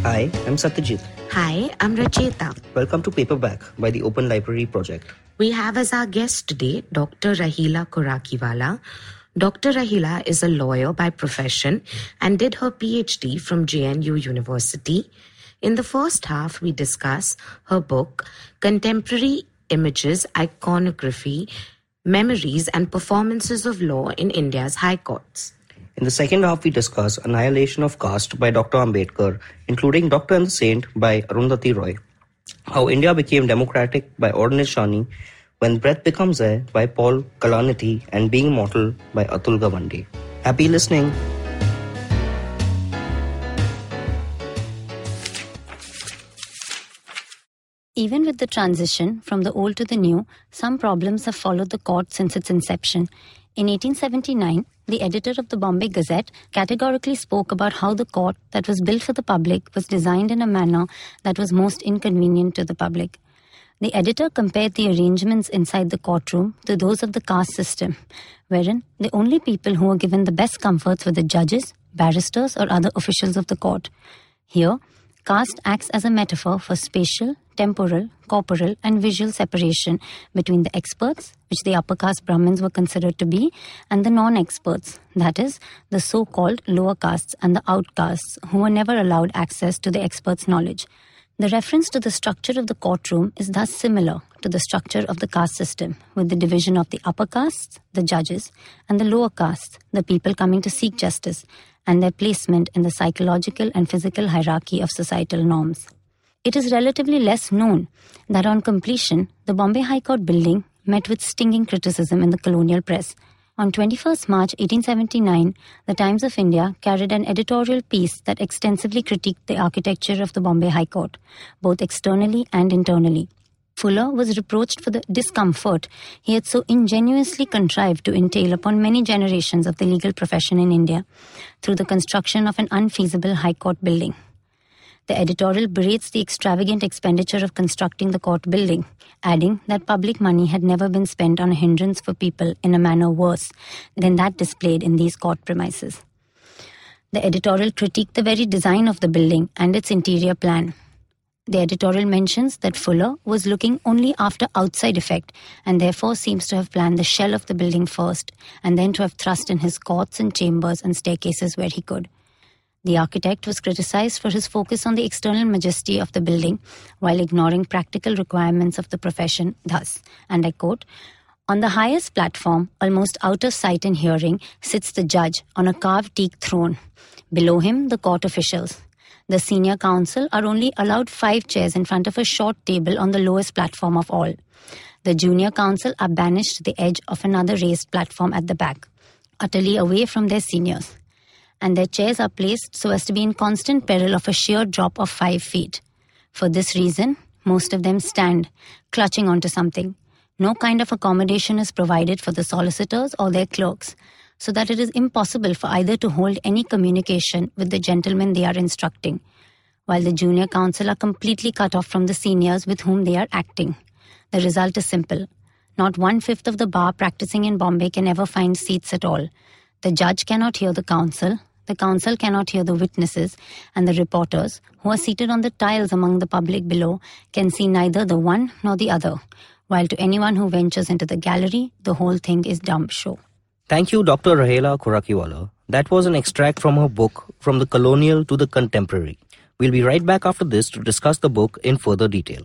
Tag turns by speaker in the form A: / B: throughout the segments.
A: Hi, I'm Satyajit.
B: Hi, I'm Racheta.
A: Welcome to Paperback by the Open Library Project.
B: We have as our guest today Dr. Rahila Korakiwala. Dr. Rahila is a lawyer by profession and did her PhD from JNU University. In the first half, we discuss her book, Contemporary Images, Iconography, Memories and Performances of Law in India's High Courts.
A: In the second half, we discuss Annihilation of Caste by Dr. Ambedkar, including Doctor and the Saint by Arundhati Roy, How India Became Democratic by Ordnance Shani, When Breath Becomes Air by Paul Kalanithi, and Being Mortal by Atul Gawande. Happy listening!
C: Even with the transition from the old to the new, some problems have followed the court since its inception. In 1879, the editor of the Bombay Gazette categorically spoke about how the court that was built for the public was designed in a manner that was most inconvenient to the public. The editor compared the arrangements inside the courtroom to those of the caste system, wherein the only people who were given the best comforts were the judges, barristers, or other officials of the court. Here, caste acts as a metaphor for spatial, temporal, corporal, and visual separation between the experts, which the upper caste Brahmins were considered to be, and the non-experts, that is, the so-called lower castes and the outcasts, who were never allowed access to the experts' knowledge. The reference to the structure of the courtroom is thus similar to the structure of the caste system, with the division of the upper castes, the judges, and the lower castes, the people coming to seek justice, and their placement in the psychological and physical hierarchy of societal norms. It is relatively less known that on completion, the Bombay High Court building met with stinging criticism in the colonial press. On 21st March 1879, the Times of India carried an editorial piece that extensively critiqued the architecture of the Bombay High Court, both externally and internally. Fuller was reproached for the discomfort he had so ingenuously contrived to entail upon many generations of the legal profession in India through the construction of an unfeasible High Court building. The editorial berates the extravagant expenditure of constructing the court building, adding that public money had never been spent on a hindrance for people in a manner worse than that displayed in these court premises. The editorial critiqued the very design of the building and its interior plan. The editorial mentions that Fuller was looking only after outside effect and therefore seems to have planned the shell of the building first and then to have thrust in his courts and chambers and staircases where he could. The architect was criticized for his focus on the external majesty of the building while ignoring practical requirements of the profession thus, and I quote, "On the highest platform, almost out of sight and hearing, sits the judge on a carved teak throne. Below him, the court officials. The senior counsel are only allowed 5 chairs in front of a short table on the lowest platform of all. The junior counsel are banished to the edge of another raised platform at the back, utterly away from their seniors. And their chairs are placed so as to be in constant peril of a sheer drop of 5 feet. For this reason, most of them stand, clutching onto something. No kind of accommodation is provided for the solicitors or their clerks, so that it is impossible for either to hold any communication with the gentlemen they are instructing, while the junior counsel are completely cut off from the seniors with whom they are acting. The result is simple. Not 1/5 of the bar practicing in Bombay can ever find seats at all. The judge cannot hear the counsel cannot hear the witnesses, and the reporters, who are seated on the tiles among the public below, can see neither the one nor the other, while to anyone who ventures into the gallery, the whole thing is dumb show."
A: Thank you, Dr. Rahila Korakiwala. That was an extract from her book, From the Colonial to the Contemporary. We'll be right back after this to discuss the book in further detail.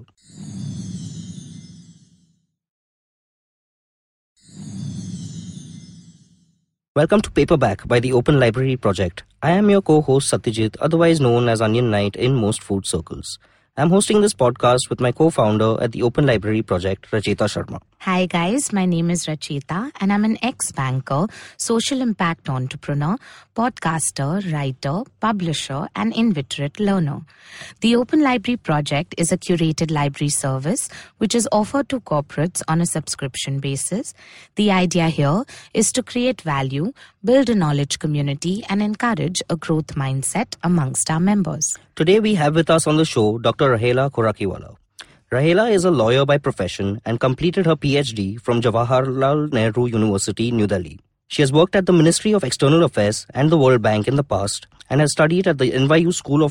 A: Welcome to Paperback by the Open Library Project. I am your co-host Satyajit, otherwise known as Onion Knight in most food circles. I'm hosting this podcast with my co-founder at the Open Library Project, Racheta Sharma.
B: Hi guys, my name is Racheta and I'm an ex-banker, social impact entrepreneur, podcaster, writer, publisher and inveterate learner. The Open Library Project is a curated library service which is offered to corporates on a subscription basis. The idea here is to create value, build a knowledge community and encourage a growth mindset amongst our members.
A: Today we have with us on the show Dr. Rahila Korakiwala. Rahila is a lawyer by profession and completed her PhD from Jawaharlal Nehru University, New Delhi. She has worked at the Ministry of External Affairs and the World Bank in the past and has studied at the NYU School of Law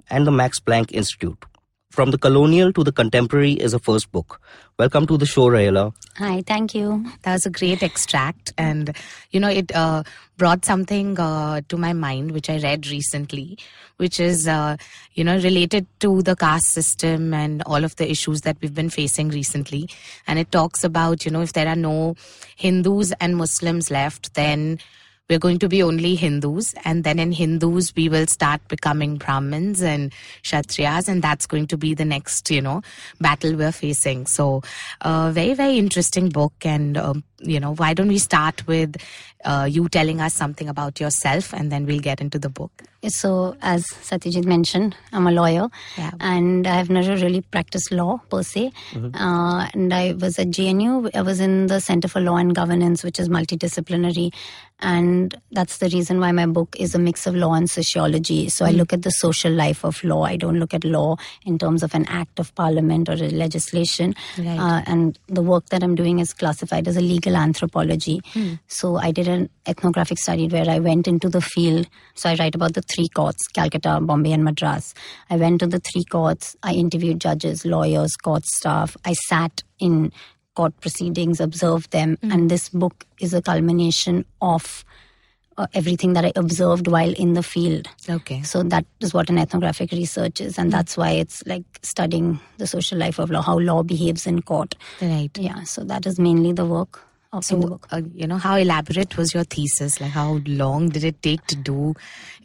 A: and the Max Planck Institute. From the Colonial to the Contemporary is her first book. Welcome to the show, Rahela.
C: Hi, thank you.
B: That was a great extract. And, it brought something to my mind, which I read recently, which is, related to the caste system and all of the issues that we've been facing recently. And it talks about, if there are no Hindus and Muslims left, then we're going to be only Hindus, and then in Hindus we will start becoming Brahmins and Kshatriyas, and that's going to be the next, battle we're facing. So, very, very interesting book. And, why don't we start with you telling us something about yourself, and then we'll get into the book.
C: So, as Satyajit mentioned, I'm a lawyer, and I've never really practiced law per se. And I was at JNU. I was in the Center for Law and Governance, which is multidisciplinary. And that's the reason why my book is a mix of law and sociology. So I look at the social life of law. I don't look at law in terms of an act of parliament or a legislation.
B: Right.
C: And the work that I'm doing is classified as a legal anthropology. So I did an ethnographic study where I went into the field. So I write about the three courts, Calcutta, Bombay and Madras. I went to the three courts. I interviewed judges, lawyers, court staff. I sat in court proceedings, observed them. And this book is a culmination of everything that I observed while in the field.
B: Okay.
C: So that is what an ethnographic research is. And that's why it's like studying the social life of law, how law behaves in court.
B: Right.
C: Yeah, so that is mainly the work of in the book.
B: How elaborate was your thesis? Like, how long did it take to do,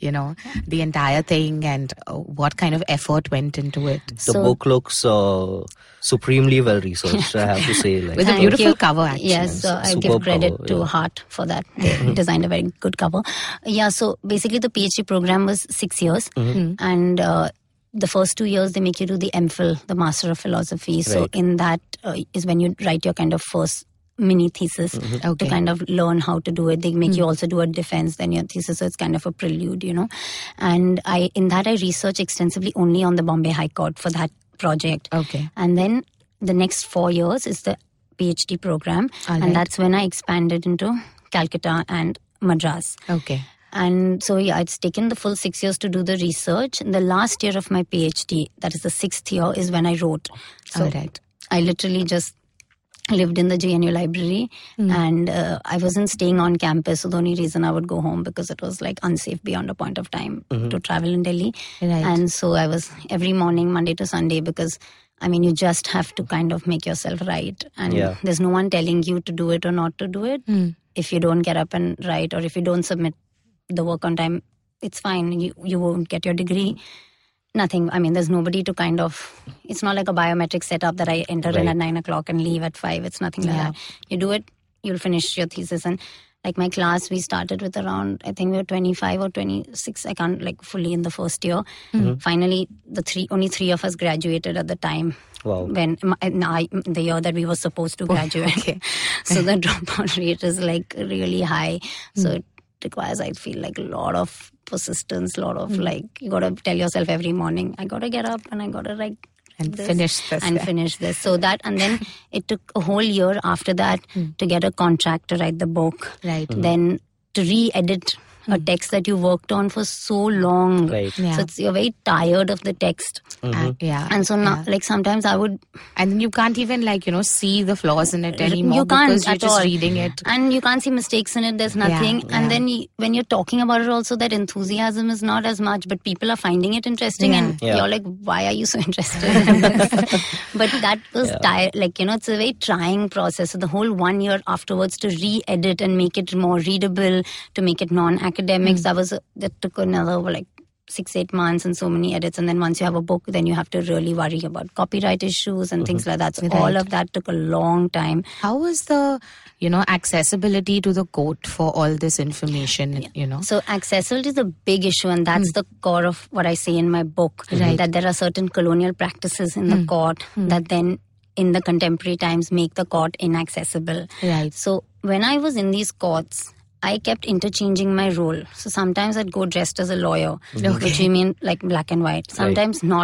B: the entire thing, and what kind of effort went into it?
A: The book looks supremely well researched, I have to say.
B: With a
C: Thank
B: beautiful
C: you.
B: cover, actually.
C: Yes, I
A: Superb
C: give credit
A: cover,
C: to Heart for that. They designed a very good cover. Yeah, so basically the PhD program was 6 years. And the first 2 years, they make you do the MPhil, the Master of Philosophy. So
A: Right.
C: in that is when you write your kind of first mini thesis to
B: Okay.
C: kind of learn how to do it. They make you also do a defense, then your thesis. So it's kind of a prelude, And in that I research extensively only on the Bombay High Court for that project.
B: Okay.
C: And then the next 4 years is the PhD program.
B: All right.
C: And that's when I expanded into Calcutta and Madras.
B: Okay.
C: And so, it's taken the full 6 years to do the research. And the last year of my PhD, that is the 6th year, is when I wrote. So
B: All right.
C: I literally just lived in the JNU library and I wasn't staying on campus. So the only reason I would go home because it was like unsafe beyond a point of time to travel in Delhi.
B: Right.
C: And so I was every morning, Monday to Sunday, because you just have to kind of make yourself right. And there's no one telling you to do it or not to do it. If you don't get up and write, or if you don't submit the work on time, it's fine. You won't get your degree. Nothing. There's nobody to kind of, it's not like a biometric setup that I enter in at 9 o'clock and leave at 5. It's nothing like that. You do it, you'll finish your thesis. And like my class, we started with around, I think we were 25 or 26. I can't fully in the first year. Finally, only 3 of us graduated at the time.
A: Wow.
C: When the year that we were supposed to graduate.
B: Okay.
C: So the dropout rate is really high. So it requires, I feel, a lot of persistence, a lot of you got to tell yourself every morning, I got to get up and I got to write
B: And
C: this
B: finish this.
C: and finish this. So that, and then it took a whole year after that to get a contract to write the book.
B: Right.
C: Then to re-edit a text that you worked on for so long.
A: Right.
B: Yeah.
C: So you're very tired of the text.
B: Yeah.
C: And so now, sometimes I would...
B: And then you can't even see the flaws in it anymore.
C: You can't
B: because you're
C: at
B: just
C: all.
B: reading it.
C: And you can't see mistakes in it. There's nothing.
B: Yeah,
C: And then when you're talking about it also, that enthusiasm is not as much, but people are finding it interesting.
B: Yeah.
C: And
A: Yeah.
C: you're like, why are you so interested in this? But that was tired. It's a very trying process. So the whole 1 year afterwards to re-edit and make it more readable, to make it non-academic, that took another 6-8 months and so many edits. And then once you have a book, then you have to really worry about copyright issues and things like that. So all of that took a long time.
B: How was the, accessibility to the court for all this information,
C: So accessibility is a big issue, and that's the core of what I say in my book.
B: Right.
C: That there are certain colonial practices in the court that then in the contemporary times make the court inaccessible.
B: Right.
C: So when I was in these courts, I kept interchanging my role. So sometimes I'd go dressed as a lawyer, which we mean like black and white. Sometimes not.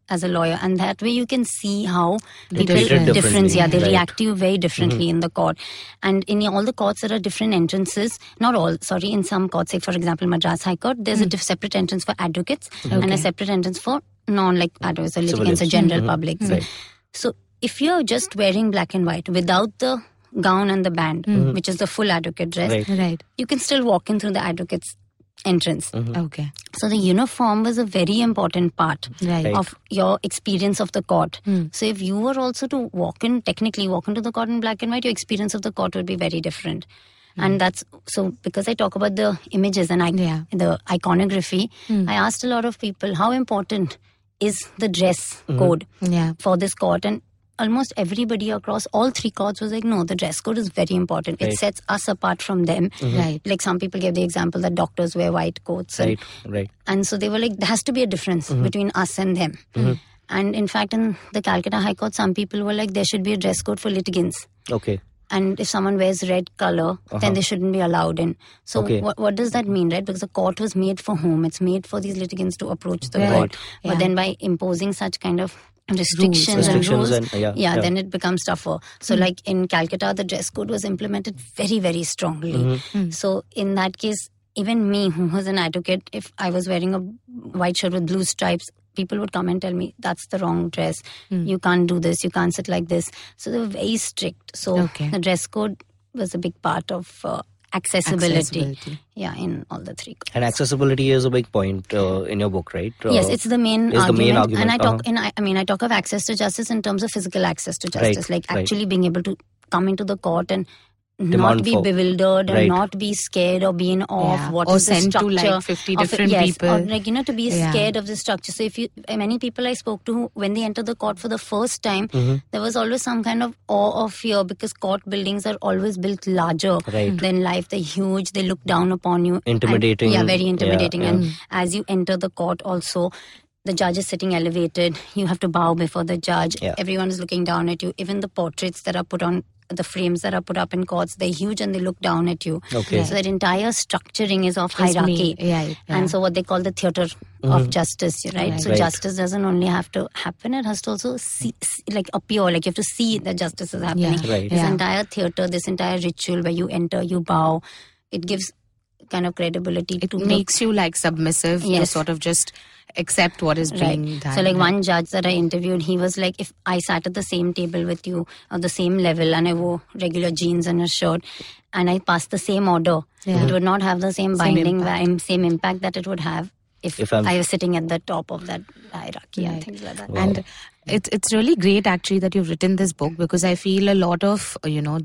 C: as a lawyer, and that way you can see how people
A: treated
C: difference. Yeah, they
A: differently.
C: react to you very differently in the court. And in all the courts, there are different entrances. Not all, sorry. In some courts, say for example Madras High Court, there's a separate entrance for advocates and a separate entrance for advocates or litigants or general public.
A: Right.
C: So if you're just wearing black and white without the gown and the band, which is the full advocate dress,
A: Right.
B: Right.
C: you can still walk in through the advocate's entrance.
B: Okay.
C: So the uniform was a very important part
B: Right.
C: of your experience of the court. So if you were also to technically walk into the court in black and white, your experience of the court would be very different. And that's so because I talk about the images and the iconography, I asked a lot of people how important is the dress code for this court, and almost everybody across all three courts was like, no, the dress code is very important. It sets us apart from them.
B: Right.
C: Like some people gave the example that doctors wear white coats.
A: Right.
C: And so they were like, there has to be a difference between us and them. And in fact, in the Calcutta High Court, some people were like, there should be a dress code for litigants.
A: Okay.
C: And if someone wears red color, then they shouldn't be allowed in. So what does that mean, right? Because the court was made for whom? It's made for these litigants to approach the court. But then by imposing such kind of restrictions and rules, then it becomes tougher. So like in Calcutta, the dress code was implemented very, very strongly. So in that case, even me, who was an advocate, if I was wearing a white shirt with blue stripes, people would come and tell me, that's the wrong dress. You can't do this. You can't sit like this. So they were very strict. So the dress code was a big part of accessibility. Yeah, in all the three.
A: And accessibility is a big point in your book, right?
C: Yes, it's the main argument.
A: The main argument.
C: And I talk I talk of access to justice in terms of physical access to justice, like actually being able to come into the court and not be bewildered and not be scared or be in awe of what
B: or
C: is the
B: sent
C: structure
B: to like 50 different people.
C: Or like to be scared of the structure. So if many people I spoke to, when they enter the court for the first time, there was always some kind of awe or fear, because court buildings are always built larger than life. They're huge. They look down upon you.
A: Intimidating.
C: Very intimidating. And as you enter the court also, the judge is sitting elevated. You have to bow before the judge. Everyone is looking down at you. Even the portraits that are put on, the frames that are put up in courts, they're huge and they look down at you.
A: Okay.
C: So that entire structuring is of hierarchy. And so what they call the theatre of justice, right? So justice doesn't only have to happen, it has to also appear, like you have to see that justice is happening. This entire theatre, this entire ritual where you enter, you bow, it gives kind of credibility.
B: It makes you like submissive to sort of just accept what is being done.
C: So like one judge that I interviewed, he was like, if I sat at the same table with you or the same level and I wore regular jeans and a shirt and I passed the same order, it would not have the same binding, same impact that it would have if I was sitting at the top of that hierarchy and things like that.
B: Wow. And it's really great actually that you've written this book, because I feel a lot of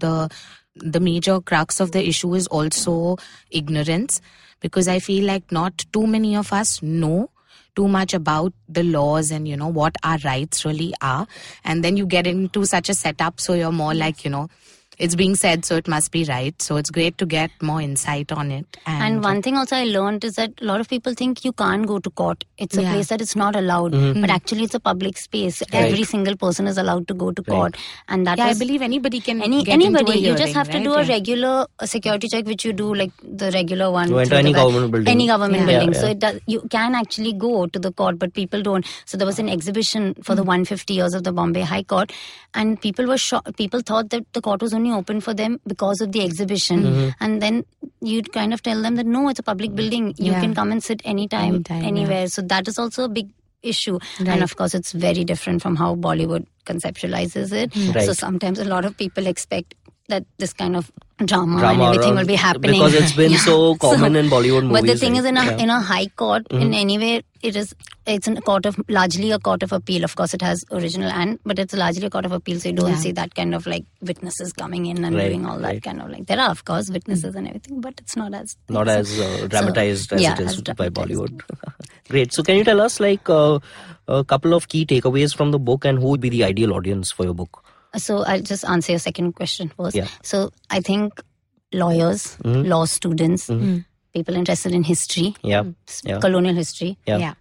B: the major crux of the issue is also ignorance, because I feel like not too many of us know too much about the laws and what our rights really are, and then you get into such a setup, so you're more like it's being said, so it must be right. So it's great to get more insight on it.
C: And one thing also I learned is that a lot of people think you can't go to court. It's a place that it's not allowed. But actually it's a public space. Every single person is allowed to go to court. And that
B: I believe anybody can
C: anybody.
B: Into a hearing,
C: you just have to do a regular security check, which you do like the regular one. You enter any government building. Any government building. So you can actually go to the court, but people don't. So there was an exhibition for the 150 years of the Bombay High Court, and people were shocked. People thought that the court was only open for them because of the exhibition, and then you'd kind of tell them that no, it's a public building, you can come and sit anytime anywhere. So that is also a big issue, and of course it's very different from how Bollywood conceptualizes it. So sometimes a lot of people expect that this kind of drama and everything will be happening
A: because it's been so common in Bollywood movies.
C: But the thing is, in a high court, in any way, it's largely a court of appeal. Of course, it has original but it's largely a court of appeal. So you don't see that kind of like witnesses coming in and doing all that kind of like. There are of course witnesses and everything, but it's not as
A: dramatized as it is by Bollywood. Great. So can you tell us like a couple of key takeaways from the book, and who would be the ideal audience for your book?
C: So I'll just answer your second question first. So I think lawyers, law students, people interested in history, colonial history,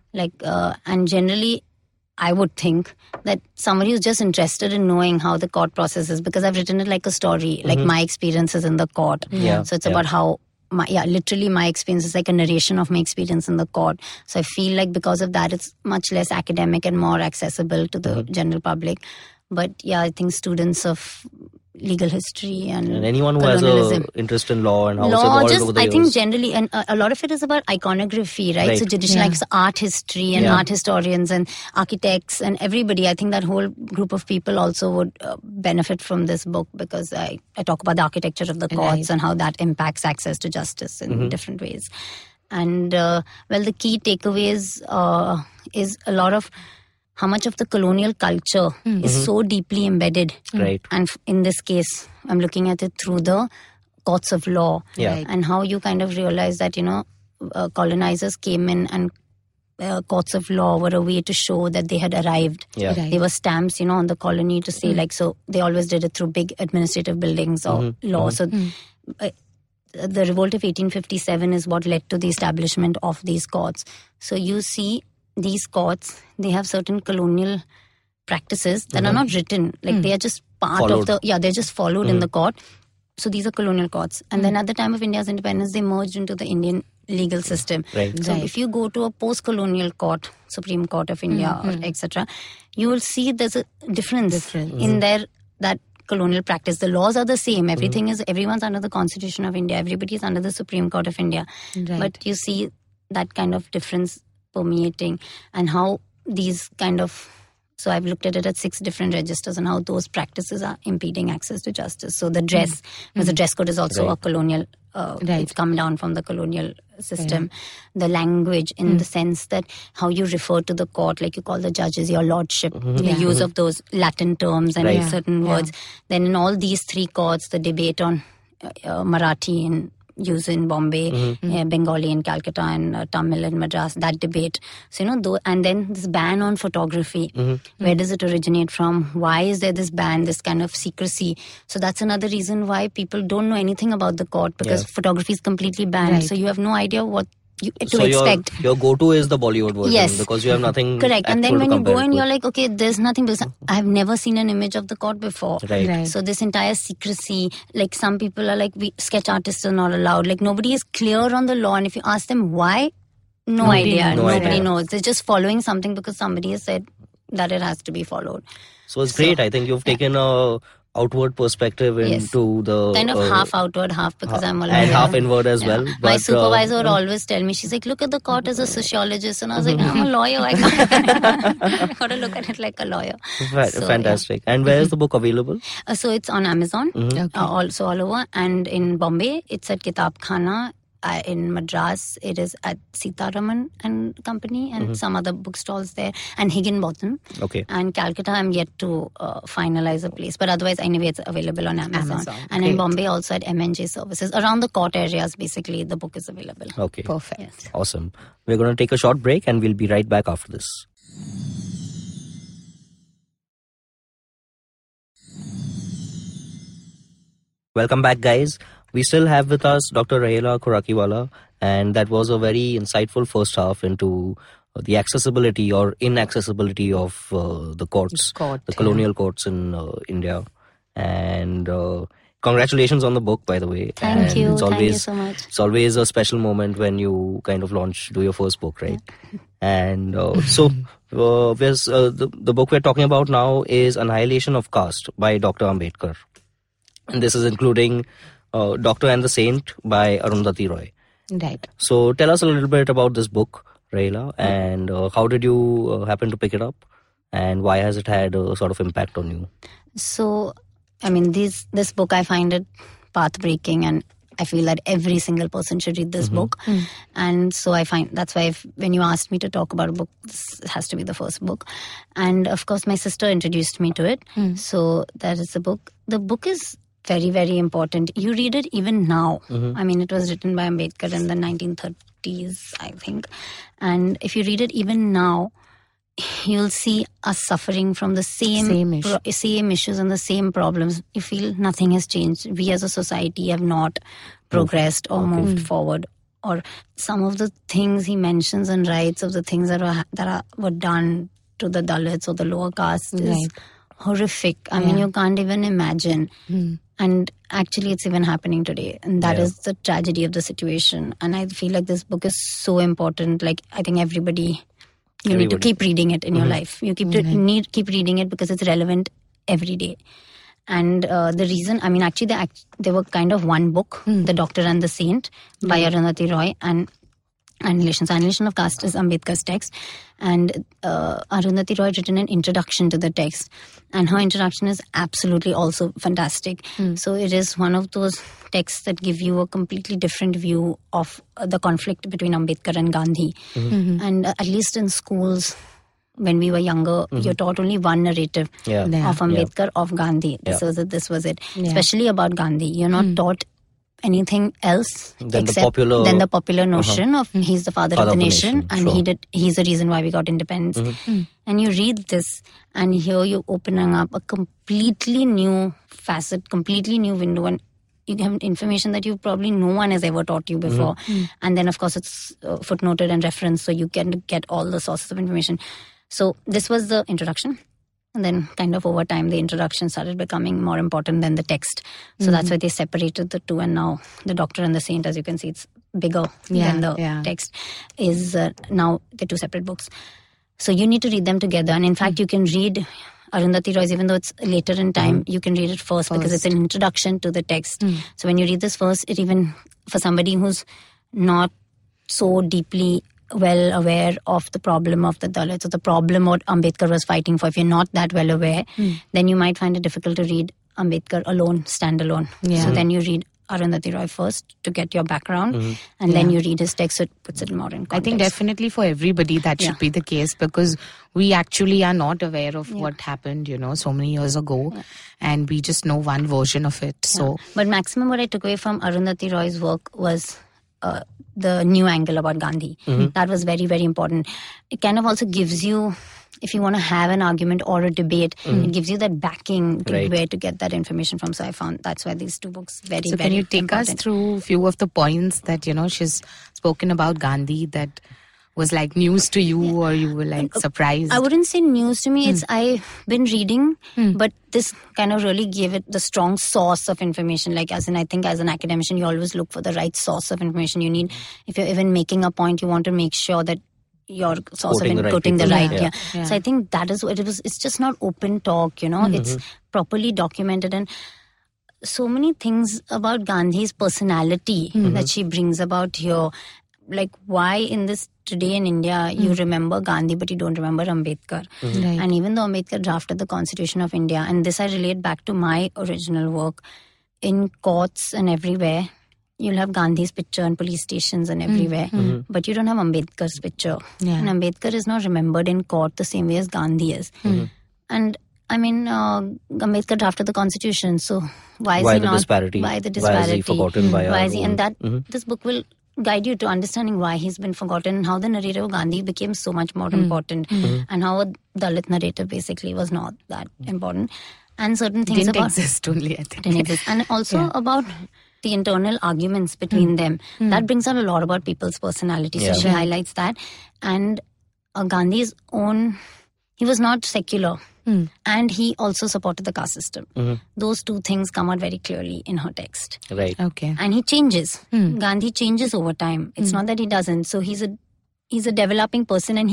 C: and generally I would think that somebody who's just interested in knowing how the court process is, because I've written it like a story, like my experiences in the court. So it's about how literally my experience is like a narration of my experience in the court. So I feel like because of that, it's much less academic and more accessible to the general public. But yeah, I think students of legal history and
A: anyone who has
C: colonialism,
A: an interest in law and how it's
C: law,
A: evolved
C: just
A: over the
C: I
A: years.
C: think generally, and a lot of it is about iconography, right? So judicial, like so art history and art historians and architects and everybody. I think that whole group of people also would benefit from this book, because I talk about the architecture of the courts and how that impacts access to justice in different ways. And well, the key takeaways is a lot of how much of the colonial culture is so deeply embedded.
A: Right.
C: And in this case, I'm looking at it through the courts of law.
A: Yeah.
C: And how you kind of realize that, colonizers came in and courts of law were a way to show that they had arrived.
A: Yeah.
C: They were stamps, on the colony to say so they always did it through big administrative buildings or law. So the revolt of 1857 is what led to the establishment of these courts. So you see these courts, they have certain colonial practices that are not written. Like they are just part of they're just followed in the court. So these are colonial courts. And then at the time of India's independence, they merged into the Indian legal system.
A: Right.
C: So if you go to a post-colonial court, Supreme Court of India, or etc., you will see there's a difference in that colonial practice. The laws are the same. Everyone's under the Constitution of India. Everybody's under the Supreme Court of India.
B: Right.
C: But you see that kind of difference permeating, and how these kind of, so I've looked at it at 6 different registers, and how those practices are impeding access to justice. So the dress, because the dress code is also a colonial, it's come down from the colonial system. The language, in the sense that how you refer to the court, like you call the judges your lordship, the use of those Latin terms and certain words. Then in all these 3 courts, the debate on Marathi in use in Bombay, Bengali in Calcutta, and Tamil in Madras, that debate. So, and then this ban on photography, where does it originate from? Why is there this ban, this kind of secrecy? So that's another reason why people don't know anything about the court, because photography is completely banned.
B: Right.
C: So you have no idea what to
A: So
C: expect.
A: your go-to is the Bollywood version,
C: Yes.
A: because you have nothing.
C: Correct. And then
A: actual
C: when
A: to
C: you go
A: compare it
C: and
A: with.
C: you're like, okay, there's nothing, because I've never seen an image of the court before.
A: Right.
C: So this entire secrecy, like some people are like, sketch artists are not allowed. Like nobody is clear on the law. And if you ask them why,
B: Nobody
C: idea.
B: knows.
A: No
C: Nobody
A: idea.
C: knows. They're just following something because somebody has said that it has to be followed.
A: So it's great. I think you've taken a outward perspective into the
C: Kind of half outward, half because I'm a lawyer.
A: and half inward as well.
C: My
A: But,
C: supervisor would always tell me, she's like, look at the court as a sociologist. And I was like, I'm a lawyer. I can't. Got to look at it like a lawyer. So,
A: fantastic. And where is the book available?
C: So it's on Amazon, also all over. And in Bombay, it's at Kitab Khana. In Madras, it is at Sitaraman and Company, and some other bookstalls there, and Higginbotham.
A: Okay.
C: And Calcutta, I'm yet to finalize a place. But otherwise, anyway, it's available on Amazon. And
B: Great.
C: in Bombay, also at MNJ services. Around the court areas, basically, the book is available.
A: Okay.
B: Perfect.
C: Yes.
A: Awesome. We're going to take a short break and we'll be right back after this. Welcome back, guys. We still have with us Dr. Rahela Khurakiwala, and that was a very insightful first half into the accessibility or inaccessibility of the courts, the colonial courts in India. And congratulations on the book, by the way.
C: Thank
A: And
C: you.
A: It's
C: Thank you
A: always,
C: so much.
A: It's always a special moment when you kind of do your first book, right? And the book we're talking about now is Annihilation of Caste by Dr. Ambedkar. And this is including Doctor and the Saint by Arundhati Roy.
B: Right.
A: So tell us a little bit about this book, Rahela, and how did you happen to pick it up, and why has it had a sort of impact on you?
C: So, I mean, this book, I find it path-breaking, and I feel that every single person should read this book. And so I find that's why when you asked me to talk about a book, this has to be the first book. And of course, my sister introduced me to it. So that is the book. The book is very, very important. You read it even now. I mean, it was written by Ambedkar in the 1930s, I think. And if you read it even now, you'll see us suffering from the same issues and the same problems. You feel nothing has changed. We as a society have not progressed or moved forward. Or some of the things he mentions and writes of the things that were done to the Dalits or the lower caste is horrific. I mean, you can't even imagine. And actually, it's even happening today. And that is the tragedy of the situation. And I feel like this book is so important. Like, I think everybody, you need to keep reading it in your life. You keep reading it because it's relevant every day. And the reason, I mean, actually, they were kind of one book, The Doctor and the Saint by Arundhati Roy, and Annihilation. So Annihilation of Caste is Ambedkar's text, and Arundhati Roy had written an introduction to the text, and her introduction is absolutely also fantastic. So it is one of those texts that give you a completely different view of the conflict between Ambedkar and Gandhi. And at least in schools, when we were younger, you're taught only one narrative of Ambedkar, of Gandhi. This was it. Especially about Gandhi. You're not taught anything else
A: than
C: except the popular notion of he's the father of the nation, and he's the reason why we got independence. And you read this, and here you're opening up a completely new facet, completely new window, and you have information that probably no one has ever taught you before. And then of course it's footnoted and referenced, so you can get all the sources of information. So this was the introduction. And then kind of over time, the introduction started becoming more important than the text. So that's why they separated the two. And now The Doctor and the Saint, as you can see, it's bigger than the text, is now the two separate books. So you need to read them together. And in fact, you can read Arundhati Roy's, even though it's later in time, you can read it first because it's an introduction to the text. So when you read this first, it even, for somebody who's not so deeply well aware of the problem of the Dalits or the problem what Ambedkar was fighting for, if you're not that well aware, then you might find it difficult to read Ambedkar alone, standalone. So then you read Arundhati Roy first to get your background, and then you read his text, so it puts it more in context.
B: I think definitely for everybody that should be the case, because we actually are not aware of what happened, so many years ago, and we just know one version of it. So,
C: but maximum what I took away from Arundhati Roy's work was the new angle about Gandhi. That was very, very important. It kind of also gives you, if you want to have an argument or a debate, it gives you that backing to where to get that information from. So I found that's why these two books very,
B: so
C: very
B: can you take
C: important.
B: us through a few of the points that, she's spoken about Gandhi that was like news to you, or you were like surprised?
C: I wouldn't say news to me. It's I've been reading, but this kind of really gave it the strong source of information. Like I think as an academician, you always look for the right source of information. You need, if you're even making a point, you want to make sure that your source
A: quoting
C: of
A: the
C: quoting the
A: people.
C: right. So I think that is what it was. It's just not open talk, It's properly documented, and so many things about Gandhi's personality that she brings about here. Like why in this today in India you remember Gandhi but you don't remember Ambedkar. And even though Ambedkar drafted the Constitution of India, and this I relate back to my original work, in courts and everywhere you'll have Gandhi's picture in police stations and everywhere, but you don't have Ambedkar's picture. And Ambedkar is not remembered in court the same way as Gandhi is. And I mean, Ambedkar drafted the Constitution, so why is he not?
A: Disparity?
C: Why the disparity?
A: Why is he forgotten by
C: why
A: our
C: is he?
A: own?
C: And that this book will guide you to understanding why he's been forgotten and how the narrative of Gandhi became so much more important, and how a Dalit narrative basically was not that important, and certain things
B: didn't
C: about
B: exist only, I think.
C: didn't exist, and also about the internal arguments between them. That brings out a lot about people's personality. So she highlights that, and Gandhi's own. He was not secular. And he also supported the caste system. Those two things come out very clearly in her text.
A: Right.
B: Okay.
C: And he changes. Gandhi changes over time. It's not that he doesn't. So he's a developing person, and he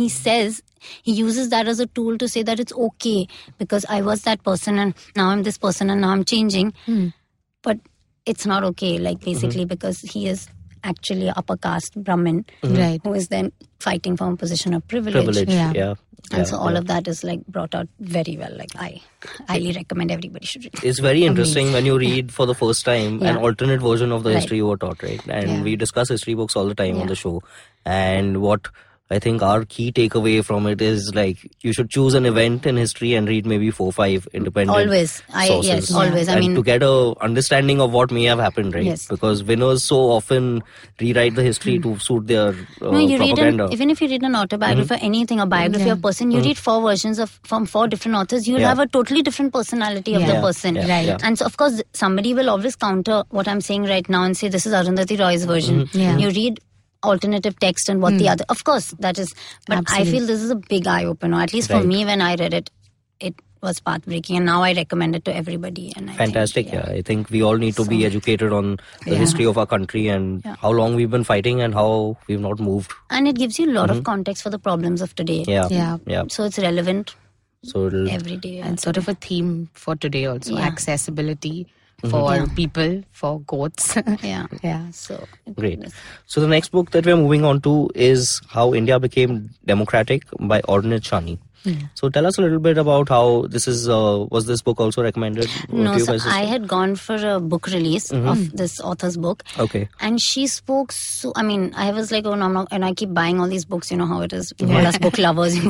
C: uses that as a tool to say that it's okay because I was that person and now I'm this person and now I'm changing. But it's not okay, like basically because he is actually upper caste Brahmin who is then fighting from a position of privilege. And so all of that is like brought out very well. Like I highly recommend everybody should read.
A: It's very interesting when you read for the first time an alternate version of the history you were taught, right? And we discuss history books all the time on the show. And what I think our key takeaway from it is like you should choose an event in history and read maybe 4-5 independent
C: sources.
A: Yes,
C: always.
A: I mean, to get a understanding of what may have happened, right?
C: Yes.
A: Because winners so often rewrite the history to suit their
C: You
A: propaganda.
C: even if you read an autobiography or anything, a biography of a person, you read 4 versions from 4 different authors, you'll have a totally different personality of the person. And so of course somebody will always counter what I'm saying right now and say this is Arundhati Roy's version. You read alternative text and what the other, of course that is, but absolutely. I feel this is a big eye opener, at least for me. When I read it was pathbreaking, and now I recommend it to everybody. And I
A: Fantastic.
C: think,
A: I think we all need to be educated on the history of our country and how long we've been fighting and how we've not moved.
C: And it gives you a lot of context for the problems of today.
A: Yeah.
C: So it's relevant
A: So
C: every day.
B: And sort of a theme for today also,
C: Yeah.
B: accessibility for people, for goats.
C: Yeah. So
A: great. So the next book that we're moving on to is How India Became Democratic by Ordnance Shani. So tell us a little bit about how this is. Was this book also recommended to
C: No,
A: you
C: so
A: by sister?
C: I had gone for a book release of this author's book.
A: Okay.
C: And she spoke so, I mean, I was like, oh no, I'm not, and I keep buying all these books, you know how it is. You call us book lovers. And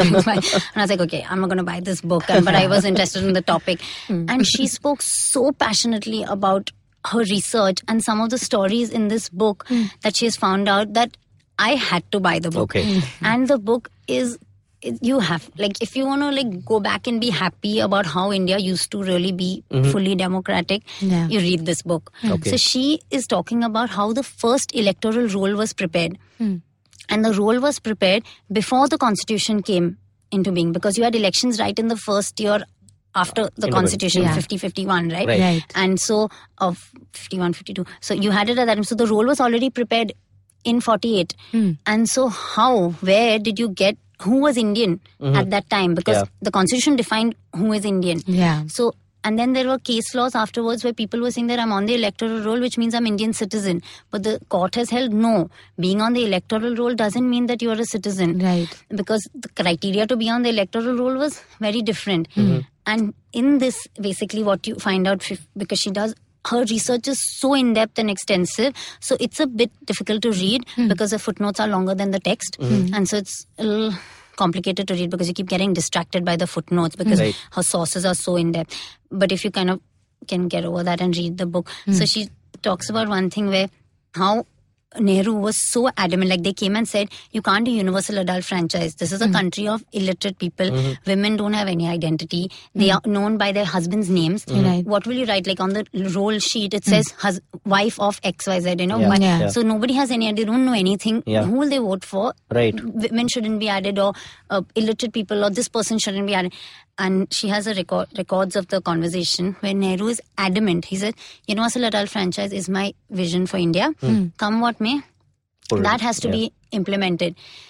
C: I was like, okay, I'm not going to buy this book. But I was interested in the topic. And she spoke so passionately about her research and some of the stories in this book that she has found out that I had to buy the book.
A: Okay.
C: And the book is, you have, like, if you want to like go back and be happy about how India used to really be fully democratic, you read this book.
A: Okay.
C: So she is talking about how the first electoral roll was prepared. And the roll was prepared before the constitution came into being, because you had elections right in the first year after the constitution, 50-51, right?
A: Right.
C: And so of 51-52. So you had it at that time. So the roll was already prepared in 48. And so where did you get who was Indian at that time? Because the constitution defined who is Indian. So, and then there were case laws afterwards where people were saying that I'm on the electoral roll, which means I'm Indian citizen. But the court has held no. Being on the electoral roll doesn't mean that you are a citizen.
B: Right.
C: Because the criteria to be on the electoral roll was very different. And in this, basically what you find out, because she does, her research is so in-depth and extensive, so it's a bit difficult to read because the footnotes are longer than the text. And so it's a little complicated to read because you keep getting distracted by the footnotes because her sources are so in-depth. But if you kind of can get over that and read the book. So she talks about one thing where how Nehru was so adamant, like they came and said, you can't do universal adult franchise. This is a country of illiterate people. Women don't have any identity. They are known by their husbands' names. What will you write? Like on the roll sheet, it says wife of XYZ, you know. So nobody has any idea. They don't know anything. Who will they vote for?
A: Right.
C: Women shouldn't be added, or illiterate people, or this person shouldn't be added. And she has a records of the conversation where Nehru is adamant. He said, universal adult franchise is my vision for India. Come what may, that has to be implemented.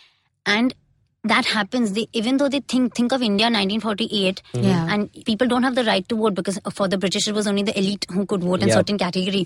C: And that happens. Even though they think of India 1948, and people don't have the right to vote because for the British it was only the elite who could vote in certain category.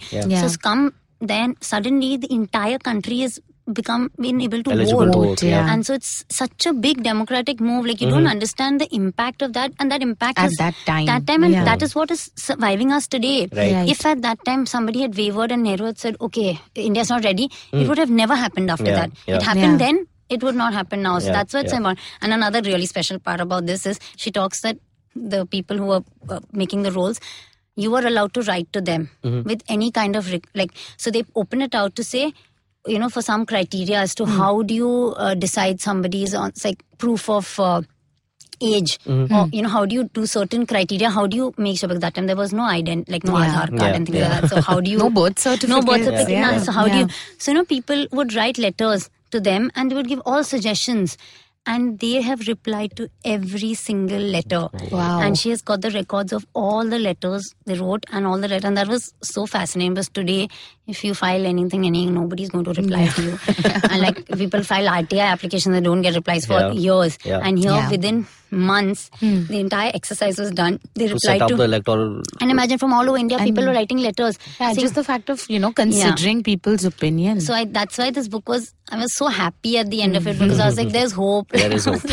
C: So then suddenly the entire country is been able to vote. And so it's such a big democratic move. Like you don't understand the impact of that, and that impact
B: At
C: is
B: that time.
C: and that is what is surviving us today.
A: Right.
C: If at that time somebody had wavered and Nehru had said, okay, India's not ready, it would have never happened after that. It happened then, it would not happen now. So that's what it's about. And another really special part about this is she talks that the people who are making the rolls, you are allowed to write to them with any kind of so they open it out to say, for some criteria as to how do you decide somebody is on, it's like proof of age, or how do you do certain criteria? How do you make sure? Because that time there was no ident, like no Aadhaar card and things like that. So how do you
B: No birth certificate.
C: none. So how do you? So people would write letters to them and they would give all suggestions. And they have replied to every single letter.
B: Wow.
C: And she has got the records of all the letters they wrote and all the letters. And that was so fascinating because today, if you file anything, nobody's going to reply to you. And like people file RTI applications, they don't get replies for years. And here within months, the entire exercise was done. They replied
A: set up the electoral.
C: And imagine from all over India, people were writing letters.
B: Yeah,
C: saying,
B: just the fact of, considering people's opinion.
C: So that's why this book I was so happy at the end of it because I was like, there's hope.
A: There is hope.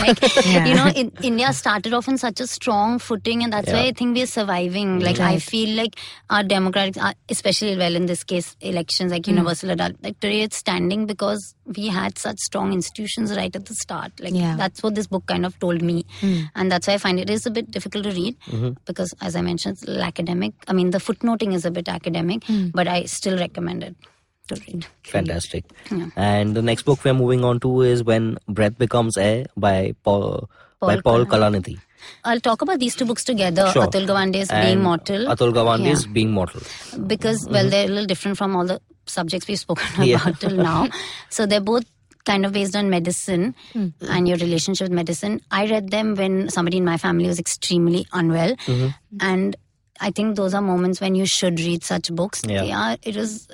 C: India started off in such a strong footing, and that's why I think we're surviving. Like, I feel like our democratic, especially in this case, elections, like universal adult, like today it's standing because we had such strong institutions right at the start. Like, that's what this book kind of told me. And that's why I find it is a bit difficult to read because, as I mentioned, it's a little academic. I mean, the footnoting is a bit academic, but I still recommend it to read.
A: Fantastic. And the next book we're moving on to is When Breath Becomes Air by Paul Kalanidhi.
C: I'll talk about these two books together.
A: Sure.
C: Atul Gawande's Being Mortal.
A: Atul Gawande's Being Mortal.
C: Because, they're a little different from all the subjects we've spoken about till now. So they're both kind of based on medicine and your relationship with medicine. I read them when somebody in my family was extremely unwell. And I think those are moments when you should read such books.
A: Yeah.
C: It was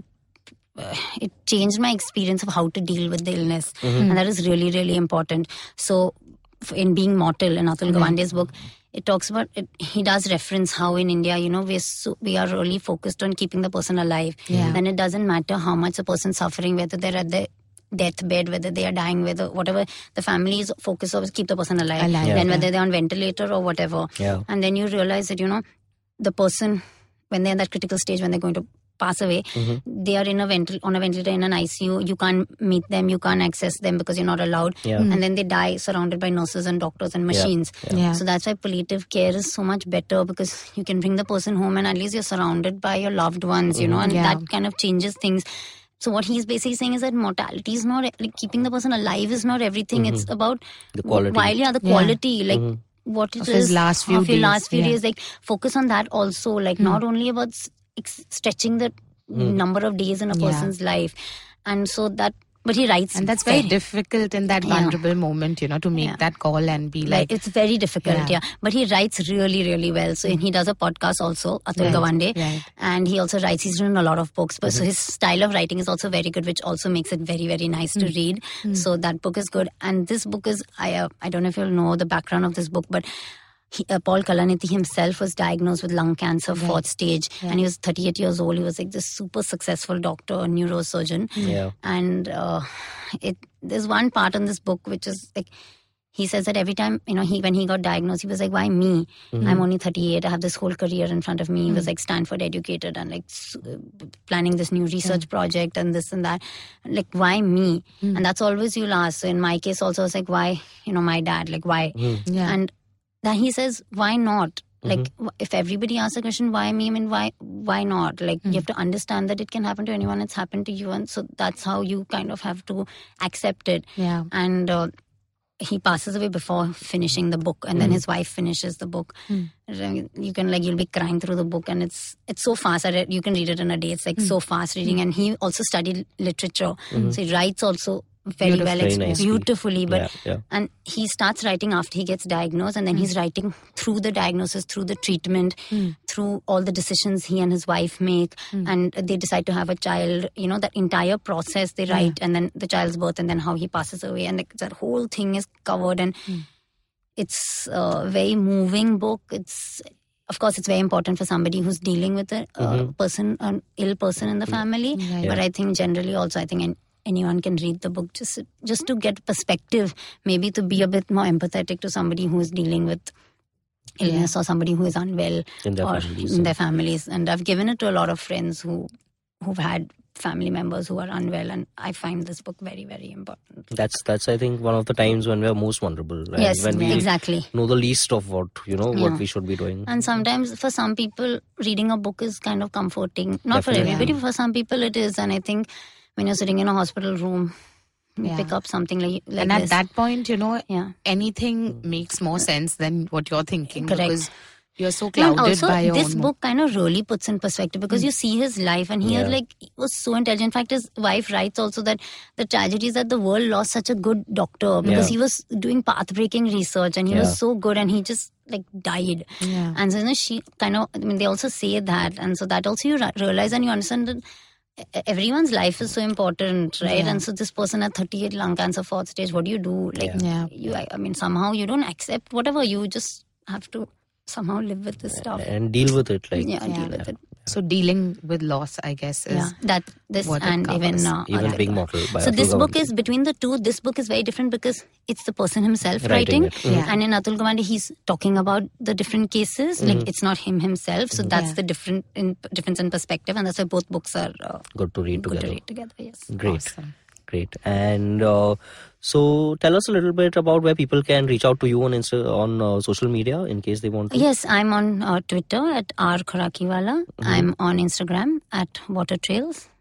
C: it changed my experience of how to deal with the illness. And that is really, really important. So in Being Mortal, in Atul Gawande's book, it talks about it. He does reference how in India, we are really focused on keeping the person alive. And it doesn't matter how much the person's suffering, whether they're at the deathbed, whether they are dying, whatever the family's focus of is keep the person alive. Then whether they're on ventilator or whatever. And then you realize that, the person, when they're in that critical stage, when they're going to pass away, they are on a ventilator in an ICU. You can't meet them, you can't access them because you're not allowed. And then they die surrounded by nurses and doctors and machines. So that's why palliative care is so much better, because you can bring the person home and at least you're surrounded by your loved ones, and that kind of changes things. So what he's basically saying is that mortality is not, like, keeping the person alive is not everything. It's about
A: the quality.
C: The quality, like what it
B: Of
C: is
B: his last few
C: of your
B: days,
C: last few days. Like, focus on that also. Like, not only about stretching the number of days in a person's life, and so that. But he writes,
B: and that's very difficult in that vulnerable moment, to make that call and be like,
C: it's very difficult, But he writes really, really well. So he does a podcast also, Atul Gawande, and he also writes. He's written a lot of books, but so his style of writing is also very good, which also makes it very, very nice to read. So that book is good, and this book is I don't know if you'll know the background of this book, but. Paul Kalanithi himself was diagnosed with lung cancer, 4th stage, and he was 38 years old. He was like this super successful doctor, a neurosurgeon. And there's one part in this book which is like, he says that every time, when he got diagnosed, he was like, why me? I'm only 38. I have this whole career in front of me. He was like Stanford educated and like planning this new research project and this and that. Like, why me? And that's always you'll ask. So in my case also, it's like, why, my dad? Like, why? And then he says, why not? Like, if everybody asks the question, why me? I mean, why not? Like, you have to understand that it can happen to anyone. It's happened to you. And so that's how you kind of have to accept it. And he passes away before finishing the book. And then his wife finishes the book. You'll be crying through the book. And it's so fast. You can read it in a day. It's like so fast reading. And he also studied literature. So he writes also very well, beautifully, but and he starts writing after he gets diagnosed, and then he's writing through the diagnosis, through the treatment, through all the decisions he and his wife make, and they decide to have a child. That entire process they write, and then the child's birth, and then how he passes away, and that whole thing is covered, and it's a very moving book. Of course, it's very important for somebody who's dealing with a person, an ill person in the family, but I think generally also, anyone can read the book just to get perspective, maybe to be a bit more empathetic to somebody who is dealing with illness or somebody who is unwell in their families. And I've given it to a lot of friends who've had family members who are unwell, and I find this book very, very important.
A: That's I think one of the times when we are most vulnerable. Right?
C: Yes,
A: when we
C: exactly.
A: know the least of what we should be doing.
C: And sometimes for some people, reading a book is kind of comforting. Not for everybody, but for some people it is. And I think when you're sitting in a hospital room, you pick up something like
B: and
C: this.
B: at that point, anything makes more sense than what you're thinking.
C: Correct.
B: Because you're so clouded by your
C: this
B: own
C: book kind of really puts in perspective, because you see his life, and he was so intelligent. In fact, his wife writes also that the tragedy is that the world lost such a good doctor, because he was doing path-breaking research, and he was so good, and he just like died. And so she kind of, they also say that, and so that also you realize and you understand that everyone's life is so important, right? And so this person at 38, lung cancer, 4th stage, what do you do? Like, somehow you don't accept whatever, you just have to somehow live with this stuff
A: and deal with it. Like,
C: deal with it.
B: So dealing with loss, I guess, is
C: what and
A: even Being Mortal.
C: So this book is between the two. This book is very different because it's the person himself writing. And in Atul Gawande, he's talking about the different cases. Like, it's not him himself. So that's the difference in perspective, and that's why both books are
A: good to read together.
C: Yes.
A: Great.
B: Awesome.
A: Great. And so tell us a little bit about where people can reach out to you on social media in case they want to.
C: Yes, I'm on Twitter at R. Kharakiwala. I'm on Instagram at Water Trails.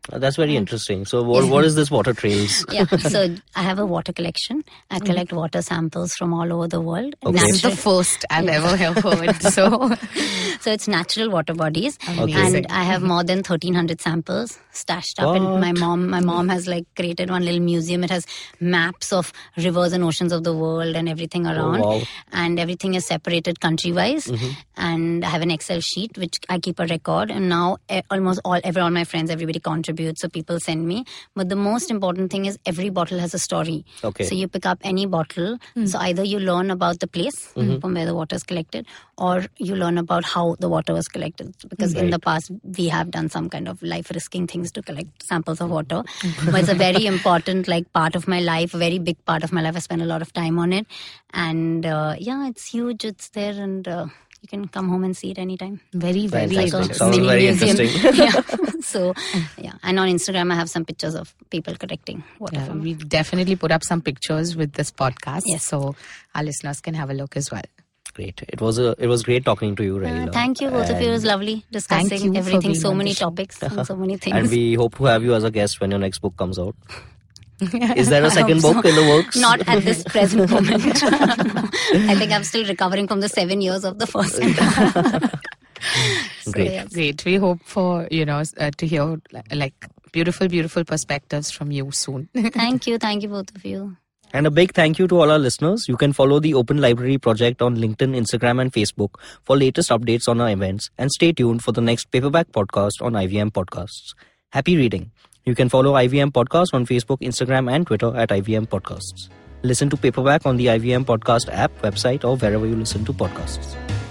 A: That's very interesting. So what is this water trails?
C: Yeah, so I have a water collection. I collect water samples from all over the world.
A: Okay.
B: That's the first I've ever heard. So
C: So it's natural water bodies,
B: Amazing.
C: and I have more than 1,300 samples stashed up. And my mom has like created one little museum. It has maps of rivers and oceans of the world and everything around,
A: wow.
C: and everything is separated country-wise. And I have an Excel sheet which I keep a record. And now almost all my friends, everybody contributes. So people send me. But the most important thing is every bottle has a story.
A: Okay.
C: So you pick up any bottle. So either you learn about the place from where the water is collected, or you learn about how the water was collected. Because in the past, we have done some kind of life-risking things to collect samples of water. But it's a very important part of my life, a very big part of my life. I spend a lot of time on it. And it's huge. It's there, and you can come home and see it anytime.
B: very, very
A: Fantastic.
B: interesting.
A: Sounds
C: mini
A: very
C: museum.
A: interesting.
C: Yeah. So, and on Instagram, I have some pictures of people collecting water
B: Yeah,
C: from.
B: we've definitely put up some pictures with this podcast,
C: Yes.
B: so our listeners can have a look as well.
A: Great. It was great talking to you, Rahila.
C: Thank you, both of you. It was lovely
B: Thank you
C: discussing
B: for
C: everything,
B: being
C: so
B: on
C: many
B: the show.
C: topics and so many things.
A: And we hope to have you as a guest when your next book comes out. Is there a second book in the works?
C: Not at this present moment. I think I'm still recovering from the 7 years of the first one. So,
A: Great.
C: yes.
B: Great. We hope for to hear beautiful perspectives from you soon.
C: Thank you both of you.
A: And a big thank you to all our listeners. You can follow the Open Library Project on LinkedIn, Instagram, and Facebook for latest updates on our events. And stay tuned for the next Paperback podcast on IVM Podcasts. Happy reading. You can follow IVM Podcast on Facebook, Instagram, and Twitter at IVM Podcasts. Listen to Paperback on the IVM Podcast app, website, or wherever you listen to podcasts.